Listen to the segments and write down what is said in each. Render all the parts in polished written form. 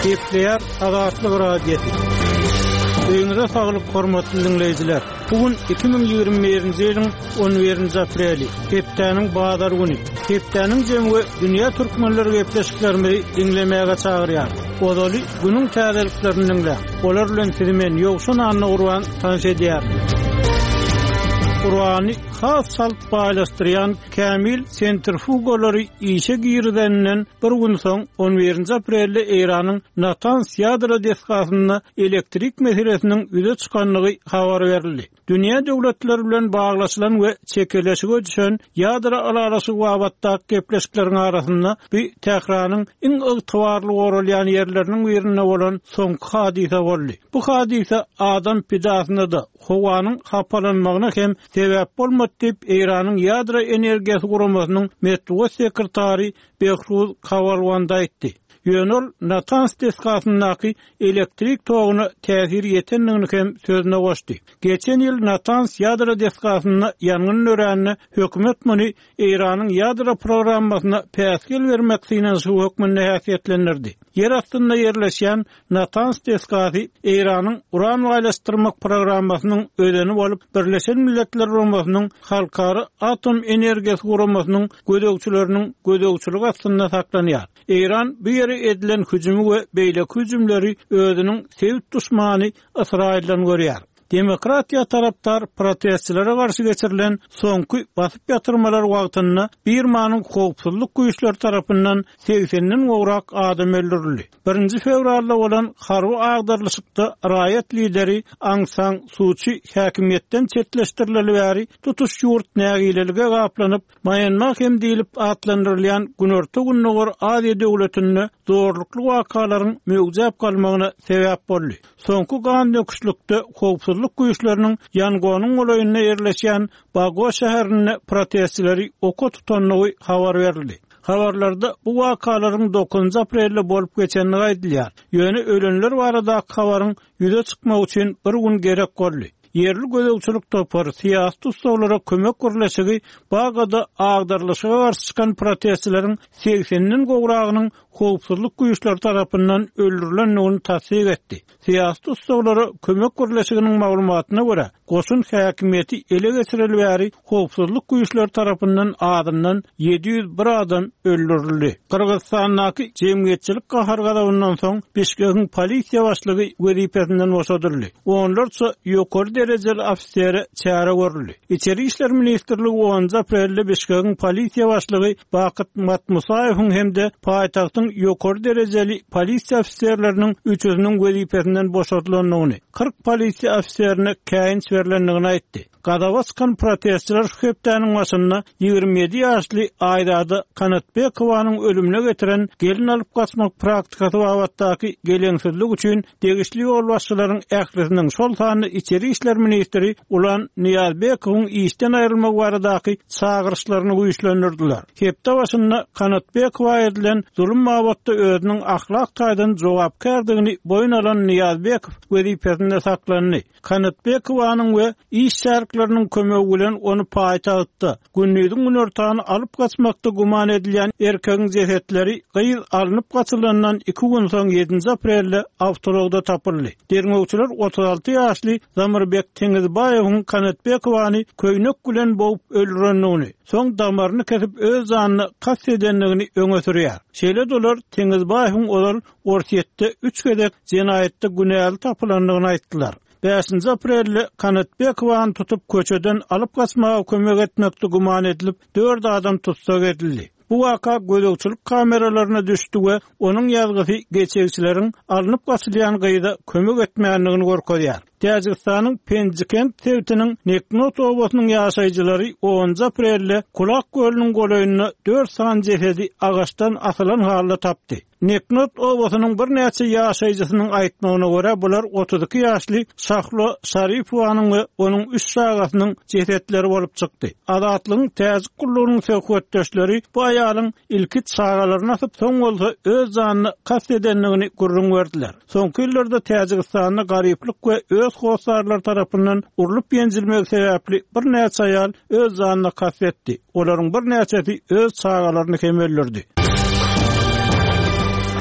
Kepler Agatlyk radiosi. Öňüňizde saglyk hormatly dinleýijiler. Bugün 2021-nji ýylyň 11-nji apreli. Kepdeniň bazar güni. Kepdeniň jemgy dünýä türkmenleri gepleşiklerini dinlemäge çagyrýar. Odaly günüň täzeliklerini dinle. Olar bilen sizimen ýogşun anna urwan tanış edýär. Urwany has salyp baýlaşdyrýan Kamil sentrifugolary işe girdenden bir gün soň 11-nji aprelde Iranyň Natanz ýadro deskasyna elektrik meselesiniň ýüze çykanlygy habar berildi. Dünýä döwletleri bilen baglaşylan we çekeleşige düşen ýadro alarasy wabatda gepleşikleriň arasynda bir Tehranyň iň ygtybarly goralýan ýerleriniň birine bolan soňky hadisa boldy. Bu hadisa adam pidasyna da howanyň hapalanmagyna hem sebäp bolmady diýip Iranyň ýadro energiýasy guramasynyň metbuat sekretary Behruz Kavalwanda aýtdy. Ýönül Natanz deskasynyňky elektrik togyna täsir ýetenligini hem sözüne goşdy. Geçen ýyl Natanz ýadro deskasyny ýangyn öräni hökümet muny Iranyň ýadro programmasyna päsgel bermekdigine şu hökmünde häsiýetlendirdi. Yer astynda ýerleşýän Natanz deskasy Iranyň uran gaýlaşdyrmak programmasynyň ödeni bolup Birleşen Milletler Guramasynyň halkary atom energiýasy guramasynyň gödökçüleriniň gödökçüligi astynda saklanýar. Iran bu ýere edilen hüjumy we beýleki hüjümleri özüniň sevip düşmany Israilden görýär. Demokratiýa taraptar protestçilere garşy geçirilen soňky basyp ýatyrmalar wagtynda Birmanyň howpsuzlyk güýçleri tarapyndan 80-den gowrak adam öldürildi. 1 fevralda bolan harby agdarlykda raýat lideri Aung San Suu Kyi häkimiýetden çetleşdirileli bäri tutuş ýurt nägilelige gaplanyp Myanmar hem diýilip atlandyrylýan Günorta Günnogor Aziýa döwletinde zorlukly wakalaryň mögüzäp galmagyna sebäp boldy. Soňky gan döküşlükde howpsuzlyk güýçleriniň ýangonyň olaýyna ýerleşýän Bago şäherine protestçileri oko tutanlygy habar berildi. Habarlarda bu wakalaryň 9 aprelde bolup geçenligi aýdylýar. Ýöne ölenler barada habaryň ýüze çykmak üçin bir gün gerek boldy. Yerli gödökçülük topar siyasi tutsaglara kömek gürleşigi bagada agdarlyşyga garşy çykan protestçileriň 80-den gowragynyň howpsuzlyk güýçleri tarapyndan öldürilenligini tasdik etdi. Siyasi tutsaglara kömek gürleşiginiň maglumatyna görä, goşun häkimiýeti ele geçirilip bäri howpsuzlyk güýçleri tarapyndan adamdan 701 adam öldürildi. Kyrgyzstandaky jemgyýetçilik gahargadawyndan soň Bişkekiň polisiýa başlygy wezipesinden boşadyldy. Onlarça ýokary derejeli ofisere çäre görüldi. İçeri işler ministrligi 10 aprelde Bişkekiň polisiýa başlygy Bakyt Matmusaýewiň hemde paýtagtyň ýokary derejeli polisiýa ofiserleriniň 300-nüň wezipesinden boşadylanlygyny, 40 polisiýa ofiserine käýin berilenligini aýtdy. Gadawa çykan protestçiler Kepdeniň başyna 27 ýaşly Aýdady Kanatbekowanyň ölümine getiren gelin alyp gaçmak praktikasy wagtdaky geleňsizlik üçin degişli ýol başçylaryň ählisiniň şol sany içeri işler ministri Ulan Niyazbekowyň işden aýrylmak baradaky çağırışlaryny güýçlendirdiler. Kepde başyna Kanatbekowa edilen zulüm mabatda özüniň ahlak taýdan jogapkärdigini boyun alan Niyazbekow wezipesinde saklandy. Kanatbekowanyň we iş şärikleriniň kömegi bilen onu paýtagtda Günnüýdiň günortany alyp gaçmakda guman edilýän erkegiň jesetleri gyýyz alınıp gaçylandan 2 gün soň 7 aprelde awtologda tapyldy. Derňewçiler 36 ýaşly Zamirbek Tengizbaýewiň Kanatbekowany köýnek bilen boğup öldürenligini, soň damaryny kesip öz janyny kast edenligini öňe sürýär. Şeýle dolar Tengizbaýewiň olal orsiýetde 3 gedek jenaýetde günäli tapylanlygyny aýtdylar. 5 aprelde Kanatbekowany tutup köçeden alyp gaçmaga kömek etmekde guman edilip 4 adam tutsak edildi. Bu waka gödökçülük kameralaryna düşdi we onuň ýazgysy geçegçileriň alınıp gaçylýan gyýda kömek etmäänligini görkezýär. Täjikistanyň Penjikent tewtiniň Neknot obasynyň ýaşaýjylary 10 aprelde Kulak gölüniň golaýyna 4 san jesedi agaçdan asylan halda tapdy. Neknot obasynyň bir näçe ýaşaýjysynyň aýtmagyna görä bular 32 ýaşly Şahlo Şaripowanyň we onuň 3 şagasynyň jesetleri bolup çykdy. Adatlygyň täzik gullugynyň söhbetdeşleri bu aýalyň ilki şagalaryny asyp soň bolsa öz janyny kast edenligini gurrun berdiler. Soňky ýyllerde Täjikistanda garyplyk we öz howsarlar tarapyndan urulup ýenjilmek sebäpli bir näçe aýal öz janyny kast etdi. Olaryň bir näçesi öz şagalaryny hem öldürdi.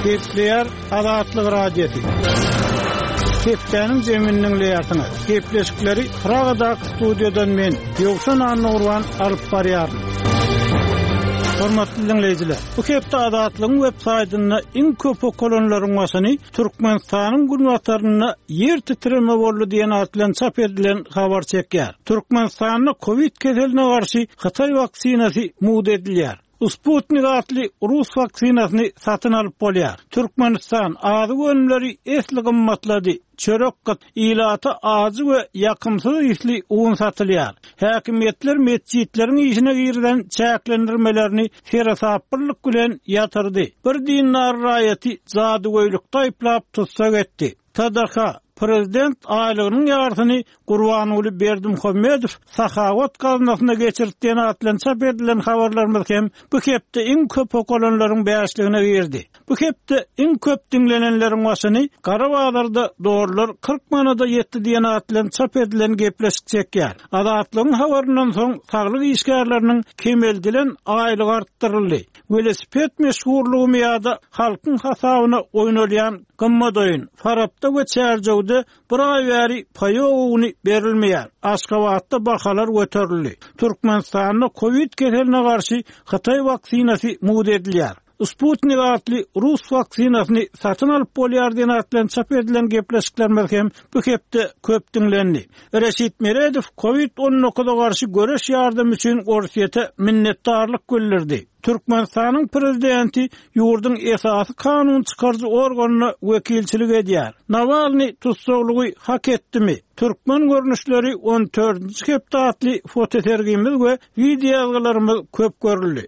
Kepler Adatlyk radiosu. Keplerning zeminining leýatyny. Kepleşikleri Pragada studiodan men Ýoksan Anurwan alyp barýarym. Hormatly dinleýijiler, bu kepde Adatlygyň web saýtyna iň köp okulanylaryň başyny Türkmenistanyň gurmataryna ýer titreme boldy diýen atlan çap edilen habar çekýär. Türkmenistanyň Covid keseline garşy Hytaý vaksinasy muğd edilýär. Sputnik adly Rus vaksinasyny satyn alyp bolýar. Türkmenistan azy önümleri esli gymmatlady. Çörek gat ilaty azy we ýakymsyz isli un satylýar. Häkimetler mescitleriň işine girden çäklendirmelerini ferasaplyk bilen ýatyrdy. Bir dinar raýaty zadygoýlukda aýplap tutsak etdi. Tadaka Prezident aýlygynyň ýartyny Gurbanuly Berdimuhammedow Sahawat gaznasyna geçirdiýän atlan çap edilen habarlarymyz hem bu kepde iň köp okulanylaryň bäşligine girdi. Bu kepde iň köp dinlenenleriň başyny Garabağlarda doğrular 40 manada ýetdi diýen atlan çap edilen gepleşik çekýär. Adatlygyň habaryndan soň saglyk işgärleriniň kemeldilen aýlygy artdyryldy. Velosiped meşhurlugy meýada halkyň hasabyna oýnalýan gymmadoýun Farabda we Çärjewde bir ay bäri paýoguny berilmeýär. Aşgabatda bahalar göterildi. Türkmenistanyň Covid keseline garşy Hytaý vaksinasy muğd edilýär. Sputnik adly Rus vaksinasyny satyn alyp bolýar diýen atlan çap edilen gepleşikler hem bu kepde köp dinlendi. Reşit Meredow Covid-19 garşy göreş ýardamy üçin Orsiýete minnetdarlyk bildirdi. Türkmenistanyň prezidenti ýurdun esasy kanun çykarjy organyna wekilçilik edýär. Navalny tutsaklygy hak etdimi? Türkmen görnüşleri 14-nji kepde adly fotosergimiz we videolarymyz köp görüldi.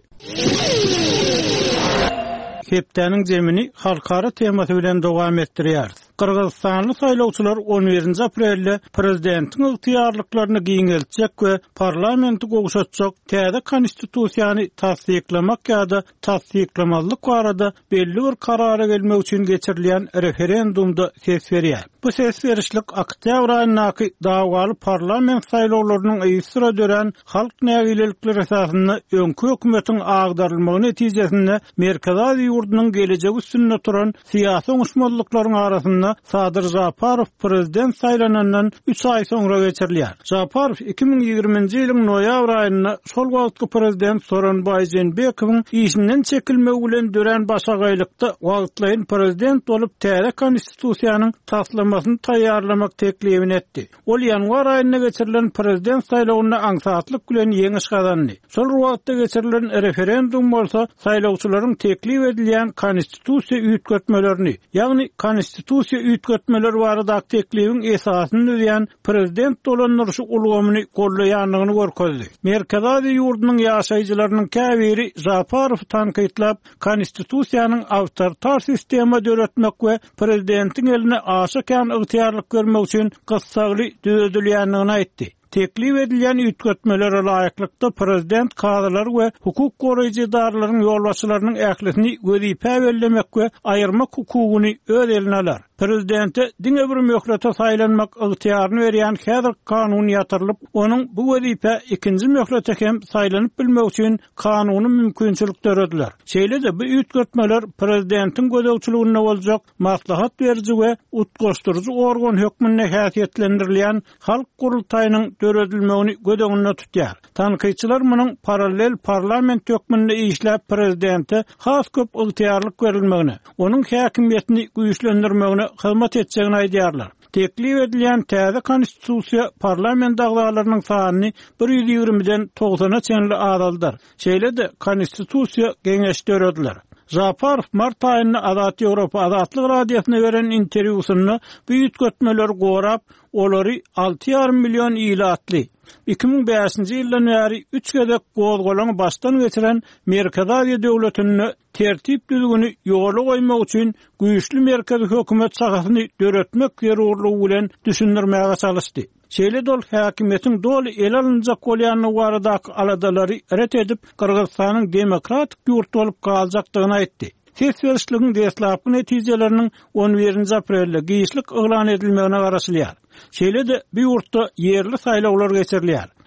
Kepdeniň zemini halkara temasy bilen dowam etdirýär. Kırgızstanlı saýlawçylar 11 aprelde prezidentiň ygtyýarlyklaryny giňeltjek we parlamenti gowşatjak täze konstitusiýany tasdiklemek ýa-da tasdiklemazlyk barada belli bir karara gelmek üçin geçirilýän referendumda ses berýär. Bu ses berişlik oktýabr aýynaky dawgaly parlament saýlawlarynyň ýysyra dören halk nägilelikleri esasyny öňkü hökümetiň agdarylmagy netijesinde Merkezi ýurdunyň gelejegi üstünde turan syýasy oňuşmalyklaryň arasynda Sadyr Japarov prezident saýlanandan 3 ay soňra geçirilýär. Japarov 2020-nji ýylyň noýabr aýynda şol wagtky prezident Soronbay Jeenbekowyň işinden çekilmegi bilen dören başagaýlykda wagtlaýyn prezident bolup täze konstitusiýanyň taslamasyny taýýarlamak teklifini etdi. Ol ýanwar aýynda geçirilen prezident saýlawyna aňsatlyk bilen ýeňiş gazandy. Şol wagtda geçirilen referendum bolsa saýlawçylaryň teklif edilýän konstitusiýa üýtgetmelerini, ýagny konstitusiýa üýtgetmeler barada teklifiň esasyny diýen prezident dolandyryşy ulgamyny gollaýanlygyny görkezdi. Merkezi ýurdunyň ýaşaýjylarynyň käbiri Japarov tanqidlap konstitusiýanyň awtoritar sistema döretmek we prezidentiň eline aşakan ygtyýarlyk bermek üçin gyssagly düzedilýänligini aýtdy. Teklif edilýän üýtgetmeler laýyklykda prezident kadylar we hukuk goraýjy idaralaryň ýolbaşçylarynyň ählisini wezipä bellemek we aýyrmak hukugyny öz eline alar. Prezidente diňe bir möhlete saýlanmak ygtyýaryny berýän häzir kanun ýatyrylyp, onuň bu wezipä ikinji möhlete hem saýlanyp bilmek üçin kanuny mümkinçilikler ediler. Şeýle-de bu üýtgetmeler prezidentiň gözegçiliginde boljak maslahat beriji we utgoşdurjy organ hökmüne häsiýetlendirilýän halk gurultaýynyň döredilmegini gödeginde tutýar. Tanqidçiler munyň paralel parlament hökmünde işläp prezidente has köp ygtyýarlyk berilmegini, onuň häkimiýetini güýçlendirmegini hyzmat etjegini aýdýarlar. Teklif edilýän täze konstitusiýa parlament agzalarynyň sanyny 120-den 90-a çenli azaldyr. Şeýle-de konstitusiýa geňeşdirdiler. Japarov mart aýyny Azat Ýewropa Azatlyk radiosyna beren interwýusynda bu üýtgetmeler gorap, olary 6,5 milyon ilatly 2005-nji ýyldan bäri 3 gezek gozgolany başdan geçiren Merkezi döwletini tertip düzgünü ýola goýmak üçin güýçli merkezi hökümet sagatyny döretmek zerurlygy bilen düşündirmäge çalışdy. Şeýle dol häkimiýetiň doly el alynjak bolýanyny baradaky aladalary ret edip Kırgızstanyň demokratik ýurt bolup galjakdygyny aýtdy. Ses berişligiň deslapky netijeleriniň 11 aprelde giýişlik yglan edilmegine garaşylýar. Şeýle-de bu ýurtda ýerli saýlawlar geçirilýär.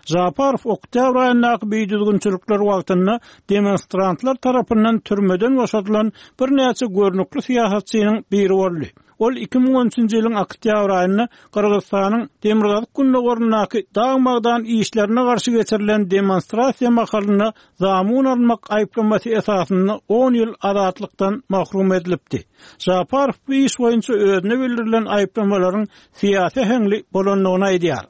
Japarov oktyabr aýyndaky beýdüzgünçilikler wagtynda demonstrantlar tarapyndan türmeden boşadylan bir näçe görnükli siýasatçynyň biri boldy. Ol 2013-nji ýylyň oktyabr aýynda Kyrgyzstanyň Demirdağ Günnegorundaky dağmagdan işlerine garşy geçirilen demonstrasiýa makalyny zamun almak aýplamasy esasynda 10 ýyl azatlykdan mahrum edilipdi. Japarov bu iş boýunça özüne bildirilen aýplamalaryň syýasy hengli bolanlygyny aýdýar.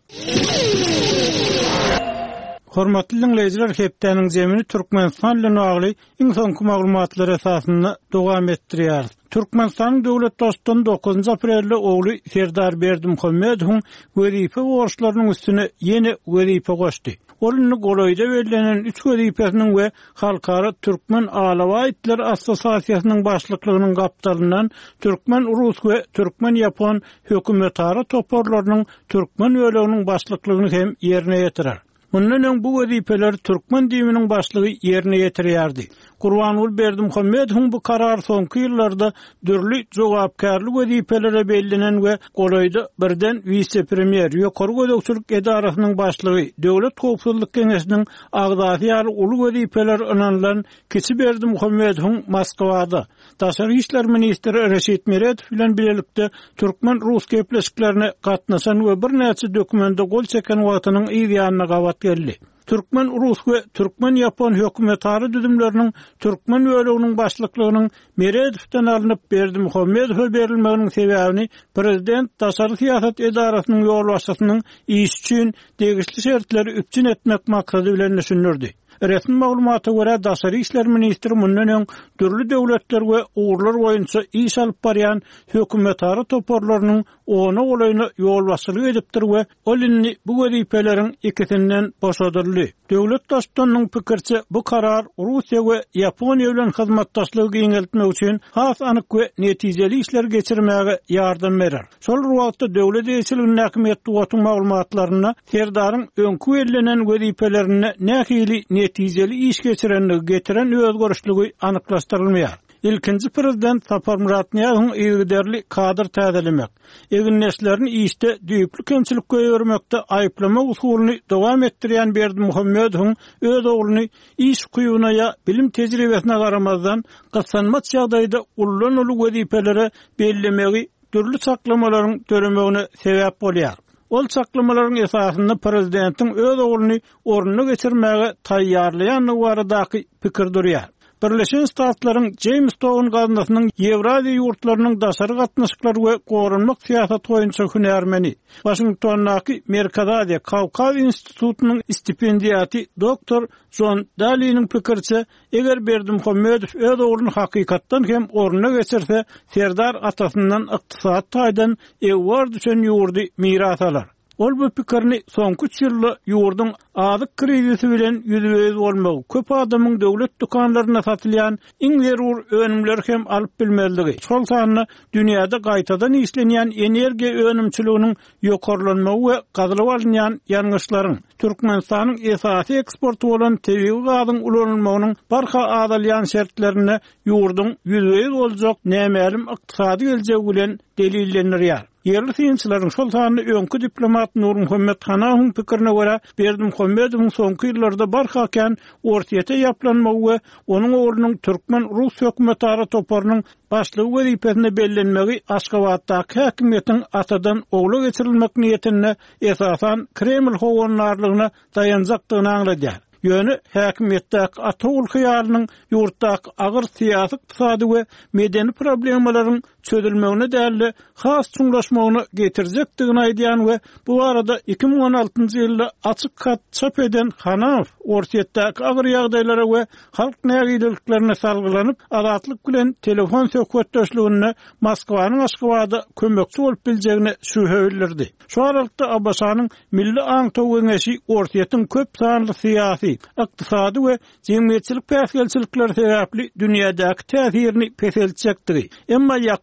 Hormatly dinleýijiler, hepdeniň zemini Türkmenistan bilen bagly iň soňky maglumatlary esasynda dowam etdirýär. Türkmenistanyň döwlet dostundan 9 aprelde ogly Serdar Berdimuhammedowyň wezipä borçlarynyň üstüne ýene wezipä goşdy. Onuň goloýda belirlenen 3 wezipesiniň we Halkara Türkmen Alawaitler Assosiasiýasynyň başlyklygynyň gapdalyndan Türkmen Rus we Türkmen Yapon hökümetara toporlarynyň Türkmen öleginiň başlyklygyny hem ýerine ýetirer. Bundan bu wezipeler Türkmen diýiminiň başlygy ýerine ýetirýärdi. Gurbanuly Berdimuhammedowyň bu karar soňky ýyllarda dürli jogapkarlyk wezipelere belirlenen we goloýda birden vice-premier ýokary gödekçilik edarasynyň başlygy, Döwlet Howpsuzlyk Keňeşiniň agdaty ýaly uly wezipeler ynanylan kişi Berdimuhammedowyň Moskwada Daşary işler ministri Reşit Meretov bilen birlikde Türkmen Rus gepleşiklerine gatnaşan we bir näçe dokumenta gol çeken wagtynyň ýa-da gabat geldi. Türkmen Rus we Türkmen Yapon hökümetary düzümleriniň Türkmen öleginiň başlyklygynyň Meredowdan alınıp Berdimuhammedowa berilmeginiň sebäbini prezident Daşary siýasat edarasynyň ýolbaşçysynyň iş üçin degişli şertleri üpçün etmek maksady bilen düşünürdi. Resmi maglumata görä Daşary işler ministri mundan öň dürli döwletler we uğurlar boýunça iş alyp barýan hökümetary toporlarynyň ona olaýyny ýolbaşçylyk edipdir we olinni bu wezipeleriň ikisinden boşadyrly. Döwlet dostunun pikirçe bu karar Russiýa we Ýaponiýa bilen hyzmatdaşlygy giňeltmek üçin has anyk we netijeli işler geçirmäge ýardam berer. Şol wagtda döwlet eýçiliginiň häkimetli wagtyň maglumatlaryna Serdaryň öňkü belirlenen wezipelerini nähili netijeli iş geçirenligi getiren özgörüşlügi anyklaşdyrylmaýar. İlkinci prezident Sapar Muratniýazyň ýygderli kadr täzelemek, eginneslerini işde düýüklü kemçilik görmekde aýplamak usulyny dowam etdirýän Berdimuhammedowyň öz ogluny iş kuýuuna ýa bilim tejribesine garamazdan gyssanmat ýagdaýda ullan uly wezipelere bellemegi dürli saklamalaryň döremegine sebäp bolýar. Ol saklamalaryň esasynda prezidentiň öz ogluny ornuny geçirmäge taýýarlaýanlygy baradaky pikir durýar. Birleşen Ştatlaryň Jamestown gazinasynyň Ýewraziýa ýurtlarynyň daşary gatnaşyklary we gorunmak siýasat boýunça hünärmeni, Washingtondaky Merkaz Kawkaz institutunyň stipendiaty Dr. John Daly'niň pikirçe, eger Berdimuhammedow öz ogluny hakykatdan hem ornuny geçirse, Serdar atasyndan ykdysat taýdan ewwar düşen ýurdy miras alar. Ol bu pikirni soňky 3 ýylda ýurdun azyk krizisi bilen ýüzbeýiz bolmagy, köp adamyň döwlet dukanlaryna satylýan iň zerur önümler hem alyp bilmezligi, şol sanyny dünýäde gaýtadan işlenýän energiýa önümçiliginiň ýokarlanmagy we gazylyp alynýan ýangyşlaryň Türkmenistanyň esasy eksporty bolan tebii gazyň ulanylmagynyň barha adalýan şertlerine ýurdun ýüzbeýiz boljak nämelim ykdysady geljegi bilen delillenýär. Yerli siyasiýetçilerin şol sanyny öňkü diplomat Nur Muhammed Hanawyň pikirine görä Berdimuhammedowyň soňky ýyllarda barhakan ortaýata ýaplanmagy we onuň oglunyň Türkmen Rus hökümetary toporynyň başlygy wezipesine bellenmegi Aşgabatdaky häkimetiň atadan ogla geçirilmek niýetine esasan Kreml howanlarlygyna dayanjakdygyny aňladýar. Ýöne häkimetdäki atawul hyýalynyň ýurtdaky agyr siýasy ykdysady we medeni problemalaryň çözülmegine däli has çuňlaşmagyny getirjekdigini aýdýan we bu arada 2016-njy ýylda açyk kat çap eden Hanaw ortaýatdaky agyr ýagdaýlara we halk nägiliklerine salgylanyp azatlyk bilen telefon söhbetdeşligine Moskwanyň Aşgabada kömekçi bolup biljegine şübhe bildirdi. Şu aralykda Abbasanyň Milli Aňtaw Geňeşi ortaýatyň köp sanly syýasy, ykdysady we jemgyýetçilik päsgelçilikleri sebäpli dünýädäki täsirini peseltjekdigi. Emma ýaky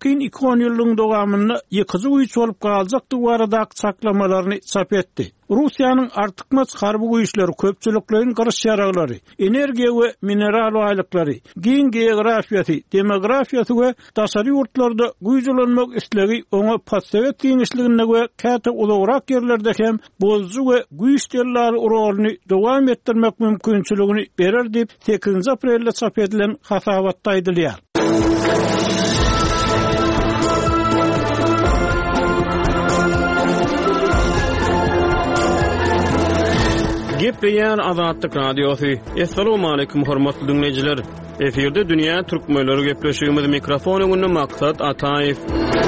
Putin 2 ýylyň dowamynda ýykyjy güýç bolup galjakdy barada saklamalarını çap etdi. Russiýanyň artykmaz harby güýçleri, köpçüliklerin gyrış ýaraglary, energiýa we mineral baýlyklary, giň geografiýasy, demografiýasy we daşary ýurtlarda güýçlenmek islegi oňa Sovet diňişligine we käte ulagrak ýerlerde hem bolju we güýçler rolyny dowam etdirmek mümkinçiligini berer diýip 8 aprelde çap edilen hasabatda aýdylýar. Gepleyen Azadlyk Radiosu. Assalamu alaykum hormatly dinleyijiler. Eferde dünýä türkmenleri gepleşýümiz mikrofon öňünde Maksat Ataýew.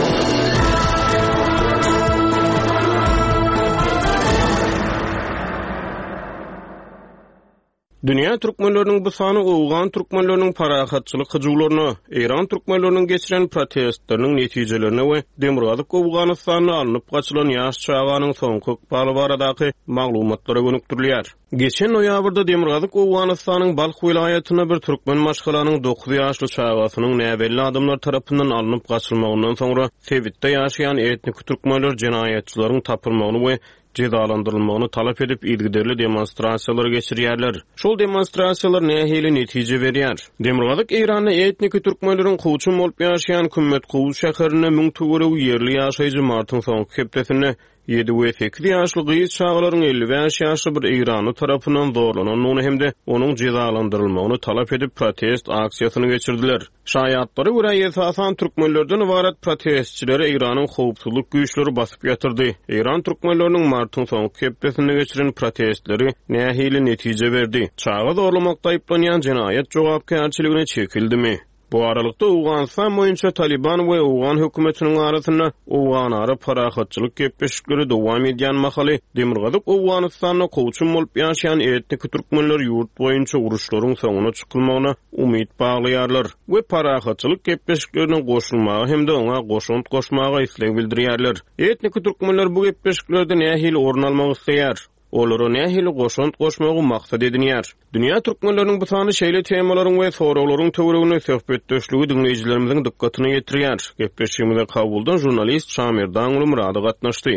Dünýä türkmenleriniň bu sany Owgan türkmenleriniň parahatçylyk hyjuglaryna, Iran türkmenleriniň geçiren protestleriniň netijelerine we Demirgazyk Owganystanyna alınıp gaçylan ýaş çağanyň soňky ykbaly baradaky maglumatlara gönükdirilýär. Geçen noýabrda Demirgazyk Owganystanyň Balx vilayatyna bir türkmen maşgalanyň 9 ýaşly çağasynyň näbelli adamlar tarapyndan alınıp gaçylmagyndan soňra Sewitde ýaşaýan etnik türkmenler jinayetçilaryň tapylmagyny we cezalandyrylmagyny talap edip ilgiderli demonstrasiýalar geçirýärler. Şol demonstrasiýalar nähili netije berýär. Demirgazyk Iranyň etnik türkmenleriň goýçum bolup ýaşaýan Kümmet Gowy şäherine 1000 töwere ýerli ýaşaýjy martyň soňky hepdesinde 7 we 8 ýaşly gyýyş çağlaryň 55 ýaşly bir Irany tarapyndan zorlananyny hem de onuň cezalandyrylmagyny talap edip protest aksiýasyny geçirdiler. Şaýatlary görä esasan türkmenlerden ibaret protestçilere Iranyň howpsuzlyk güýçleri basyp ýatyrdy. Iran türkmenleriniň martyň soňky hepdesinde geçiren protestleri nähili netije berdi. Çağa zorlamakda aýplanýan jinayet jogapkärçiligine çekildimi? Bu aralykda Owganistan boýunça Taliban we Owgan hökümetiniň arasynda Owganara parahatçylyk gepleşikleri dowam edýän mahaly Demirgazyk Owganystanyna goýçum bolup ýaşaýan etnik türkmenler ýurt boýunça uruşlaryň soňuna çykylmagyna umyt baglaýarlar we parahatçylyk gepleşiklerine goşulmagy hem de oňa goşunt goşmagy isleg bildirýärler. Etnik türkmenler bu gepleşiklerde nähili orun almagy isleýär. Olary nähili goşunt goşmagy maksat edinýär. Dünýä türkmenleriniň bu sany şeýle temalaryň we sorawlaryň töweregine söhbetdeşligi dinleýijilerimiziň dikkatyny ýetirýär. Gepleşigimize kabuldan jurnalist Şamir Dağly Murady gatnaşdy.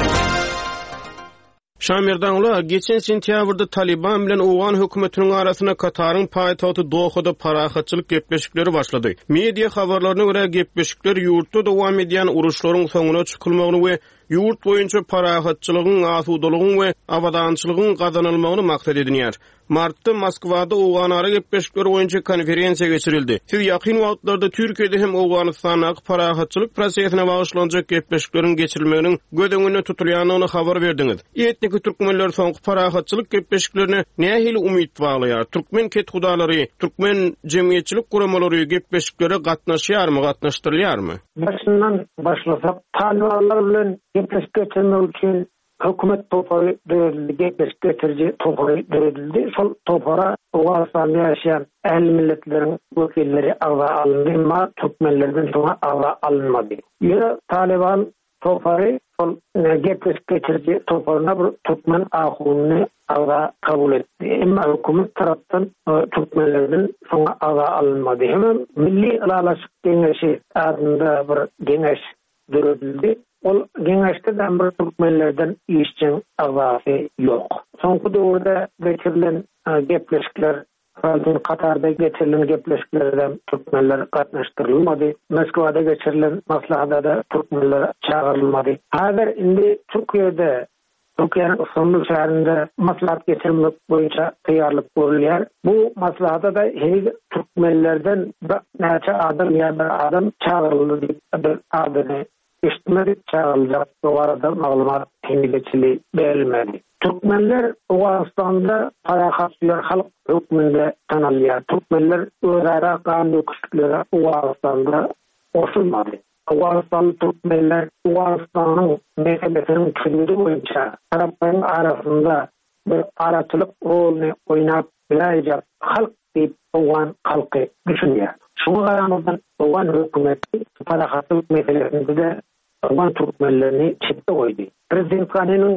Şamir Dağly geçen sentýabrda Taliban bilen Owgan hökümetiniň arasyna Kataryň paýtagty Dohada parahatçylyk gepleşikleri başlady. Media habarlaryna görä gepleşikler ýurtda dowam edýän uruşlaryň soňuna çykylmagyny we ýurt boýunça parahatçylygyň asudalygyň we abadançylygyň gazanylmagyny maksat edinýär. Martda Moskwada Owganara gepleşikleri boýunça konferensiýa geçirildi. Siz ýakyn wagtlarda Türkiýede hem Owganystanyň parahatçylyk prosesine bagyşlanjak gepleşikleriň geçirilmeginiň gödeňine tutulýanyny habar berdiňiz. Etnik türkmenler soňky parahatçylyk gepleşiklerine nähili umyt baglaýar? Türkmen ketgudalary, türkmen jemgyýetçilik guramalary gepleşiklere gatnaşýarmy, gatnaşdyrylýarmy? Başından başlasak, Talibanlar bilen gepleşik geçirmek üçin hökümet topary berildi, gepleşik geçirji topary berildi. Şol topara Owganystanda ýaşaýan ähli milletleriň wekilleri aza alındy, ama türkmenlerden soňra aza alınmady. Ýöne Taliban topary şol gepleşik geçirji toparyna bir türkmen ahulyny aza kabul etdi. Emma hökümet tarapdan türkmenlerden soňra aza alınmady. Hem Milli Ulalaşyk Geňeşi adında bir geňeş döredildi. Ol geňeşde de bir türkmenlerden işçiň azasy ýok. Soňky döwürde geçirilen gepleşikler, Katarda geçirilen gepleşiklerden türkmenler gatnaşdyrylmady. Moskwada geçirilen maslahada da türkmenler çağırylmady. Häzir indi Türkiýede Türkiýanyň Istanbul şäherinde maslahat geçirmek boýunça taýýarlyk görülýär. Bu maslahata da her türkmenlerden näçe adam ýa bir adam çağıryldy diýip bir adamy işitmedi, çağırılacak. Bu arada maglumat hemliçiliği berilmedi. Türkmenler Owganystanda parahatçylar halk hükmünde tanalýar. Türkmenler özara kanun öküçlere Owganystanda oşulmady. Owganistan Türkmenler Owganystanyň meselesiniň çözümü boýunça taraplaryň arasynda bir araçylyk roluny oýnap biläjek halk diýip Owgan halky düşünýär. Şoňa garanydan Owgan hökümeti parahatçylyk meselesinde de Owgan türkmenlerini çekde koydu. Prezident Kanunun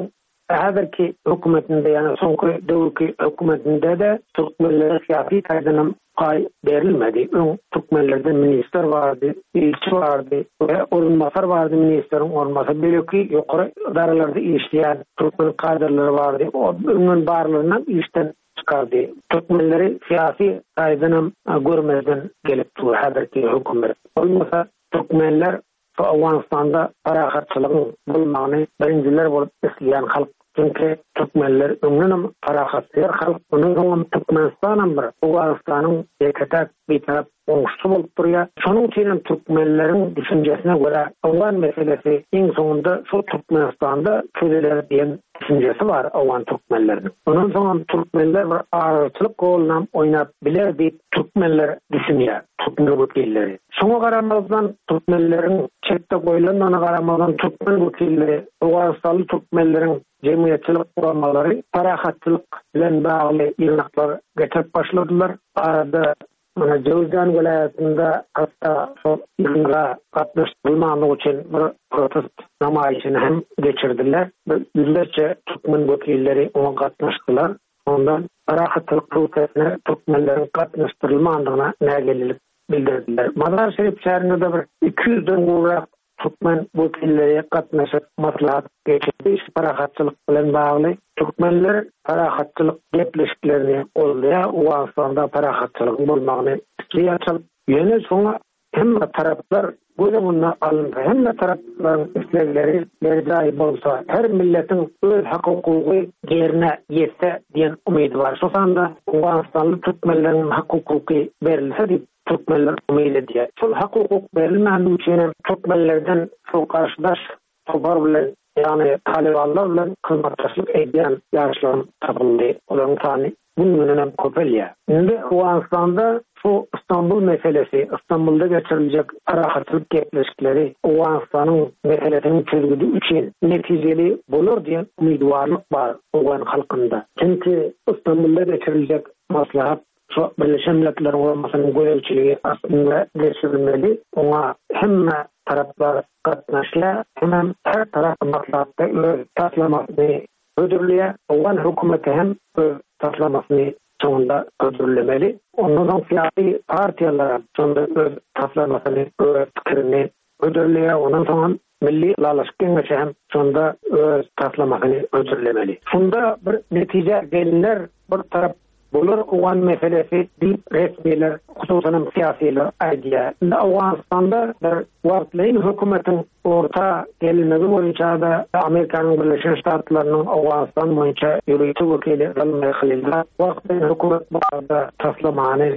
Hazırki hükümetinde yani sonki döwürki hükümetinde de Türkmenlere siyasi taýdanam pay berilmedi. Türkmenlerde minister vardı, ilçi vardı ve orunmasar vardı ministerin orunmasar. Belki yukarı daralarda işleyen Türkmen kadrları vardı. Onun barlarından işten çıkardı. Türkmenleri siyasi taýdanam görmezden gelip durdu hazırki hükümet. Orunmasar Türkmenler Awganistanda parahatçılığın bulmağını birinciler bolup isleyen halk. Çünkü Türkmenler ömrünün parahatçılar halk. Onun Türkmenistan'ın bir Awganistan'ın ekatak bir taraf oňuşçu bolup durýar. Şonuň üçin Türkmenlerin düşünjesine göre Awgan meselesi en sonunda şu Türkmenistanda çözüler diýen düşünjesi var Awgan Türkmenlerinin. Ondan soň Türkmenler bir arçylyk golundan oýnap biler diýip Türkmenler düşünýär. Türkmen wekilleri. Şoňa garamazdan Türkmenlerin çekde goýulanyna garamazdan Türkmen wekilleri Awganistanly Türkmenlerin jemgyýetçilik gurammalary parahatçylyk bilen bagly ýyrnaklar getirip başladylar. Arada Jowzjan vilayetinde hatta ýygyna gatnaşdyrylmagy üçin bir protest namaýyşyny hem geçirdiler. Yüzlerce Türkmen wekilleri ona gatnaşdylar. Ondan parahatçylyk protestine Türkmenlerin gatnaşdyrylmagyna nägelilik bildirdiler. Mazar Şerif şäherinde bir 200'den gurrak Türkmen wekilleri gatnaşyp maslahat geçirdi. Parahatçylyk bilen bagly Türkmenler parahatçylyk gepleşiklerini olýar. Awganistanda parahatçylyk bolmagyny isteýär. Ýöne soňa hemme taraplar gözüňe alındy. Hemme taraplaryň islegleri berdaý bolsa, her milletin öz hakyky ýerine ýetse diýen umydy bar. Şonda Awganistanly Türkmenleriň hakyky berilse diýip Türkmenler umyt edýär. Şol hakyky berilmän üçin Türkmenlerden şu karşıdaş topar bilen yani talibanlar bilen hyzmatdaşlyk edýän ýaşlar tapyldy. Olaryň sany bunun önem köpelýär. Indi Awganistanda şu İstanbul meselesi, İstanbul'da geçirilecek arahatçılık gepleşikleri Awganistanyň meselesini çözgüdü üçin netijeli bolur diýen umidwarlyk bar Awgan halkynda. Çünki İstanbul'da geçirilecek maslahat şu Birleşen Milletler Guramasynyň göreçiligi aslında geçirilmeli. Ona hemme taraplar gatnaşýar, hem her tarap maslahatda öz taslamasyny ödürlüyor. Awgan hökümeti hem öz taslamasyny sonunda ödürlemeli. Ondan siyasi partiyalara sonunda öz taslamasyny, öz pikirini ödürlüyor. Ondan sonra Milli Ulaşyk Geňeşi hem sonunda öz taslamasyny ödürlemeli. Şunda bir netije gelinler bir tarap bolur Awgan meselesi diýip resmiler, hususan siyasiler aýdýar. Awganistanda bir wagtlaryň hökümetiň orta gelinmegi boýunça da Amerikanyň Birleşen Ştatlarynyň Awganistan boýunça ýürüýçi wekili Zalmay Khalilza wagtlaryň hökümet barada taslamany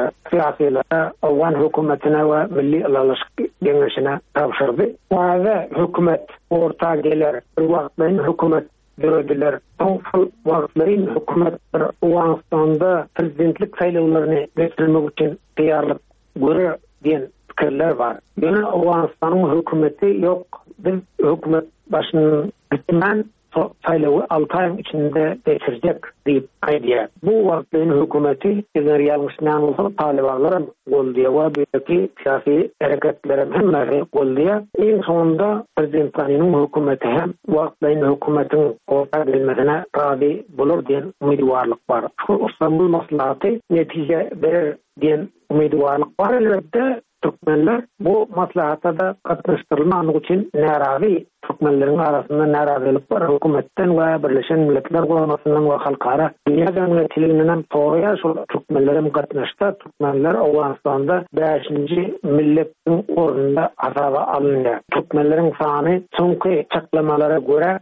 siyasiler Awgan hökümetine we Milli Ulaşyk Geňeşine tapşyrdy. Wagda hökümet orta gelir, wagtlaryň hökümet döwletler wagtlaryň hökümet Awganistanda prezidentlik saýlawlaryny geçirmek üçin taýýarlyk görür diýen pikirler var. Ýöne Awganistanyň hökümeti ýok, biz hökümet başyny gitmän saýlawy 6 aýyň içinde geçirjek diýip aýdýar. Bu wagtlaryň hökümeti eger ýalňyşdan bolsa talibanlar goldyýar we belki siyasi hereketler hemme goldyýar. En sonunda prezidentliğinin hökümeti hem wagtlaryň hökümetiň orta gelmesine tabi bolur diýen umidwarlyk bar. Şu İstanbul maslahaty netije berer diýen umidwarlyk bar. Elbetde Türkmenler bu maslahata da gatnaşdyrylmagy üçin narazy. Türkmenleriň arasynda narazylyk bar. Hökümetten we Birleşen Milletler Guramasynyň we halkara dünýä jamgyýetçiliginiň toğrya şol Türkmenlerim gatnaşdy. Türkmenler Awganistanda 5-nji milletin ornunda azaba alındy. Türkmenleriň sany soňky çaklamalara göre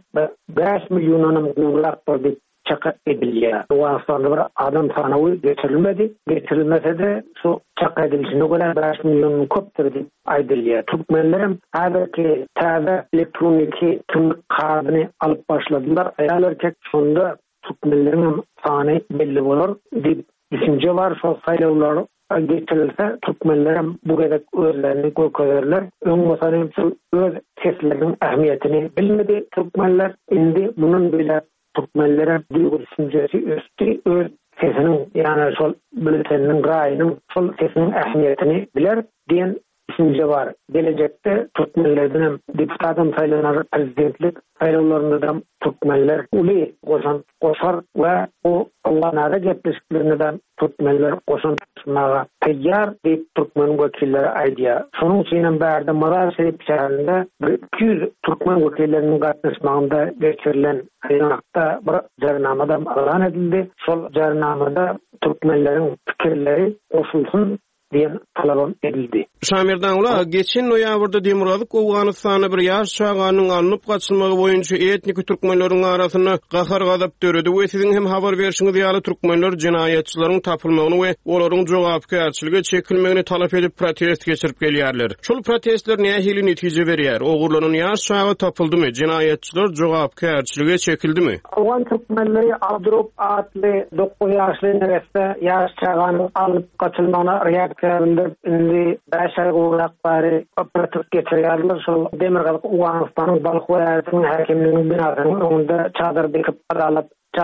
5 milyondan gurulak bir çaka edilýär. Awganistanda bir adam sanawy geçirilmedi. Geçirilmese de şu çaka edilişine göre 5 milyon köpdir diýip aýdylýar. Türkmenlerim häzirki täze elektronik tümlük kadyny alyp başladylar. Aýal erkek şonda Türkmenleriň sany belli bolar diýip düşünje bar. Şol saýlawlar geçirilse Türkmenlerim bu gedek özlerini gököderler. Öňe öz sesleriniň ähmiýetini bilmedi. Türkmenler indi bunun bile Türkmenlere duygu düşüncesi üstü öz sesinin yani sol bülteninin gaýynyň sol sesinin ähmiýetini biler diýen düşünce var. Gelecekte Türkmenlerden hem deputatım saylanan prezidentlik saylovlarında da Türkmenler uli koşar ve o Allah'nara gepleşiklerinden Türkmenler koşan tutmağa teyyar deyip Türkmen vekilleri aydiya. Sonun içinden bärde Mazar Şerif şehrinde 200 Türkmen vekillerinin katlaşmağında geçirilen ayınakta bir jarnamada alan edildi. Sol jarnamada Türkmenlerin fikirleri koşulsun diyen talabam edildi. Şamirdan ula geçen noyabrda Demirgazyk Awganystan'a bir ýaş çağanyň alınıp gaçylmagy boýunça etnik türkmenleriň arasyna gahar gazap döredi we siziň hem habar berişiňiz ýaly türkmenler jinaýatçylaryň tapylmagyny we olaryň jogapkärçiligi çekilmegini talap edip protest geçirip gelýärler. Şol protestler näme hili netije berýär? Ogurlaryň ýaş çağı tapyldymy? Jinaýatçylar jogapkärçiligi çekildimi? Awgan türkmenleri Abdurup atly 9 ýaşly neresi ýaş çağanyň alyp gaçylmagyna reaksiýa indi başa gorak bari operatif geçirýärler. Şol Demirgazyk Awganystanyň Balyk welaýatynyň häkimliginiň binasynyň öňünde çadır dikip adalat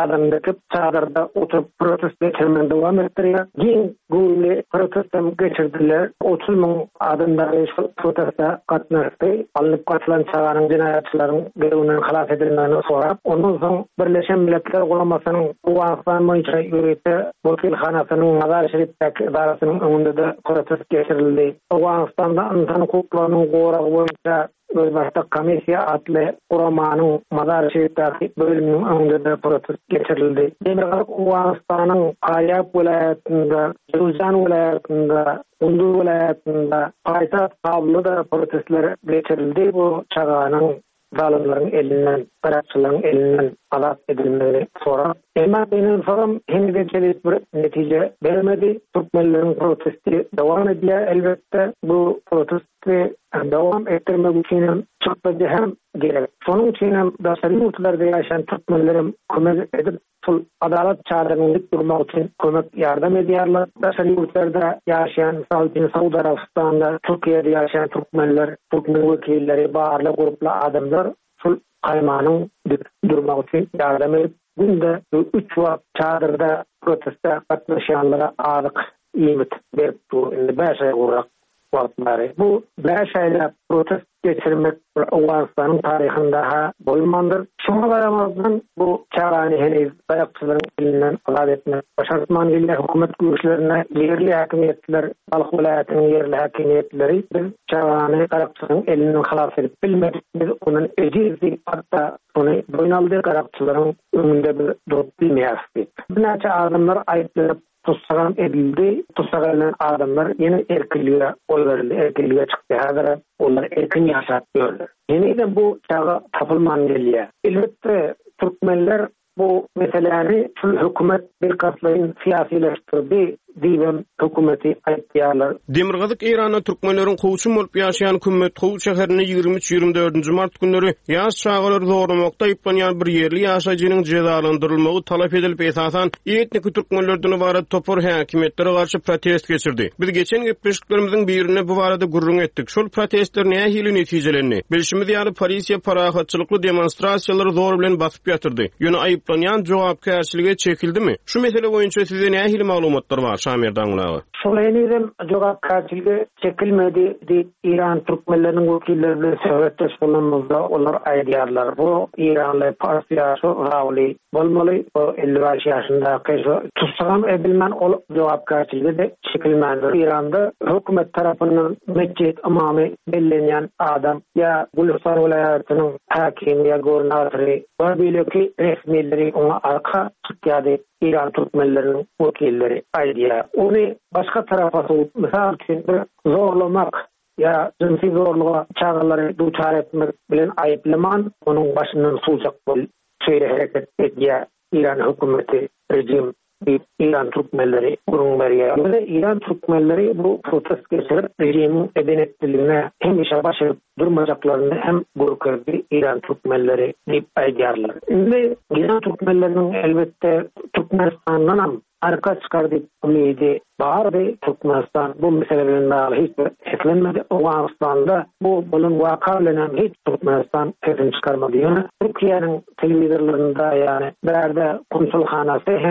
çadırda oturup protest geçirmeye devam ettirýär. Giň gürli protestem geçirdiler. 30 000 adamlar şu protesta gatnaşdy. Alyp gaçylan çağanyň jinaýatçylaryň görüwünden halas edilmegini sorap, ondan soň Birleşen Milletler Gulamasynyň Awganystan boýunça ýöregde wekilhanasynyň Mazar Şerifdäki idarasynyň öňünde de protest geçirildi. Awganystanda insan hukuklarynyň goragy boýunça Özbaşda komissiya atly Guramanyň Mazar Şerifdäki bölüminiň öňünde de protest geçirildi. Demirgazyk Awganystanyň Aýap welaýatynda, Gürcistan welaýatynda, Undu welaýatynda paýtaht Kabulda protestler geçirildi. Bu çağanyň zalımlaryň elinden, garatçylaryň elinden azat edilmegini sorap, emma benim sorum henüz bir netije bermedi. Türkmenleriň protesti dowam edýär. Elbetde bu protesti dowam ettirmek üçin çokda hem gerek. Şonuň üçin hem daşary ýurtlarda ýaşaýan türkmenlerim kömek edip adalet çağrılarını durmak için kömek yardım ediyorlar. Daşary ýurtlarda ýaşaýan, misal Saudi Arabistan'da, Türkiye'de ýaşaýan Türkmenler, Türkmen wekilleri, barly grupla adamlar şol kaymanyň durmak için yardım edip, günde 3 wagt çadırda protesta gatnaşanlara alyk ýemit berip indi başa gorak wagtlary. Bu başa protest geçirmek Awganystanyň taryhynda ha bolmandyr. Şoňa garamazdan bu çağany henüz daýakçylaryň elinden azat etmek başartman ýerler hökümet güýçlerine, ýerli häkimetler, Balyk welaýatynyň ýerli häkimetleri biz çağany daýakçylaryň elinden halas edip bilmedik. Biz onuň ejizdi hatda ony boýnaldy daýakçylaryň öňünde bir durup bilmeýärdi. Bir näçe adamlar aýyplanıp tutsagan edildi. Tutsagan adamlar yeni erkinliğe oy verildi. Erkinliğe çıktı. Hazır onlar erkin yaşat gördü. Yeniden bu çağa tapılman gelýär. Elbette Türkmenler bu meseleleri hükümet bir katlayın siyasileştirdi diýen hökümeti aýtýarlar. Demirgazyk Iranda türkmenleriň gowşum bolup ýaşaýan Kümmet Gow şäherine 23-24 mart günleri ýaş çağlar zorlamakda ýyplanýan bir ýerli ýaşaýjynyň jezalandyrylmagy talap edilip esasan etnik türkmenlerden ibaret topar häkimetlere garşy protest geçirdi. Biz geçen gepleşiklerimiziň birine bu barada gurrun etdik. Şol protestler näme hili netijelendi? Bilişimiz ýaly polisiýa parahatçylykly demonstrasiýalary zor bilen basyp ýatyrdy. Ýöne aýyplanýan jogapkärçilige çekildimi? Şu mesele boýunça size näme hili maglumatlar bar? Şamirdan ulagy. Şolaynyň jogapkärçiligi çekilmedi diýip İran türkmenleriniň wekilleri bilen söhbetdeş bolanmazda olar aýdýarlar. Bu İranly partiýa rawly bolmaly. O 55 ýaşyndaky tutsagan edilmen ol jogapkärçiligi de çekilmändir. İranda hökümet tarapyndan meclis imamy bellenýän adam ýa Gulsar welaýatynyň häkimi ýa gubernatory we beýleki resmileri ona arka çykýardy. İran Türkmenlerinin wekilleri aýdýar. Ony başga tarafa soňup, misal üçin zorlamak ya jinsi zorluğa çağrılary duçar etmek bilen aýyplaman onuň başyndan suwjak bolup şeýle hereket edýär. İran hökümeti rejim İran Türkmenleri gurrun berýär. İran Türkmenleri bu protest geçirip rejimiň edenetliligine hem işe başarıp durmajaklaryny hem gurkurdy İran Türkmenleri diýip aýdýarlar. Indi İran Türkmenleriniň elbette Türkmenistandan hem arka çıkardy umidi bardy. Türkmenistan bu mesele bilen hiç etlenmedi. Awganystanda bu bolun waka bilen hiç Türkmenistan sesin çıkarmady. Türkiýanyň telewizorlarynda ýani bärde konsulhanasy hem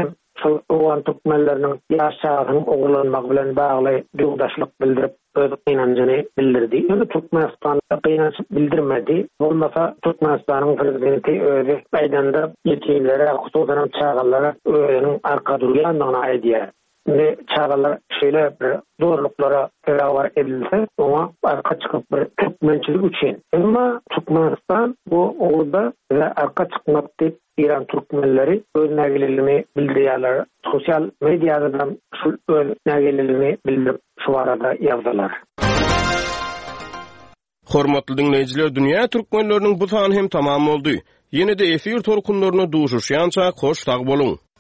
şol owan türkmenleriniň ýaşagyny oglanmak bilen bagly ýurdaşlyk bildirip öz inanjyny bildirdi. Ýöne Türkmenistan kynançyp bildirmedi. Bolmasa Türkmenistanyň prezidenti özü meýdanda ýetimlere, hususan çağalara özüniň arka durýanlygyny aýdýar. Ne çağalar şöyle bir zorluklara beraber edilse ona arka çıkıp bir Türkmençilik üçün. Ama Türkmenistan bu orada ve arka çıkmak deyip İran Türkmenleri öz nägeliliğini bildiriyorlar. Sosyal medyadan şu öz nägeliliğini bildirip şu arada yazdılar. Hormatly dinleyijiler, dünýä türkmenleriniň bu sany hem tamam boldy. Ýene-de efir torkunlaryna duşuşýança hoş tag boluň.